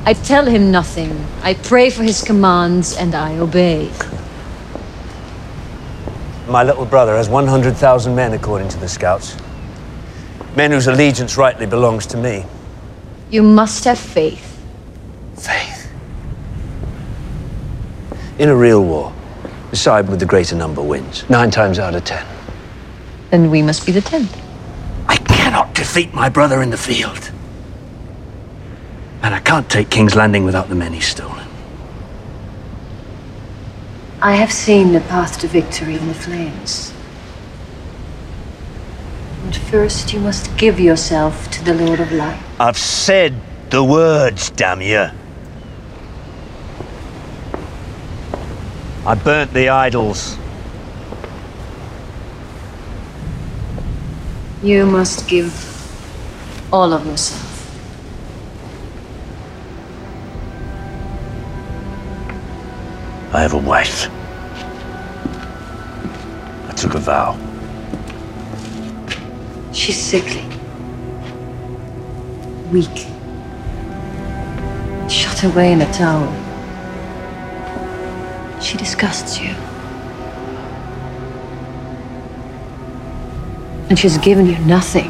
I tell him nothing. I pray for his commands, and I obey. My little brother has 100,000 men, according to the scouts. Men whose allegiance rightly belongs to me. You must have faith. Faith. In a real war, the side with the greater number wins. 9 times out of 10. Then we must be the 10th. I cannot defeat my brother in the field. And I can't take King's Landing without the men he's stolen. I have seen the path to victory in the flames. But first, you must give yourself to the Lord of Light. I've said the words, damn you. I burnt the idols. You must give all of yourself. I have a wife. I took a vow. She's sickly. Weak. Shut away in a tower. She disgusts you. And she's given you nothing.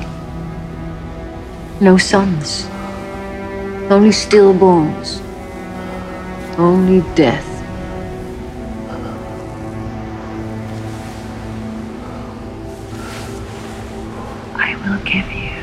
No sons. Only stillborns. Only death. I will give you